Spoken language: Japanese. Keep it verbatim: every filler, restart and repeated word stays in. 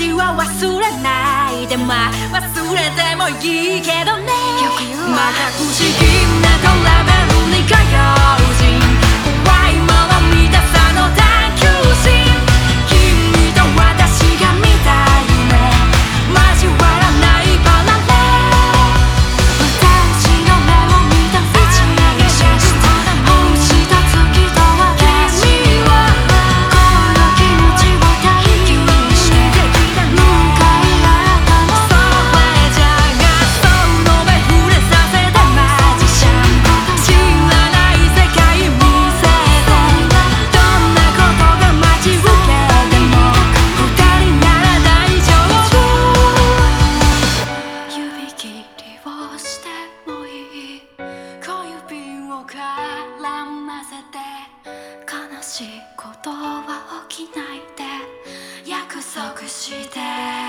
ちは忘れないで、まあ忘れてもいいけどね。また不思議なトラベルに通う人、怖いもの見たさの探求心、君と私が見た夢交わらないパラレル、私の目を見たフィジーシャス、星と月とは君はこの気持ちを体験して向かい合ったの。それじゃがその目触れさせてマジシャン、知らない世界見せて、どんなことが待ち受けても二人なら大丈夫。指切りをしてもいい、小指を絡ませて、悲しいことは起きないで約束して。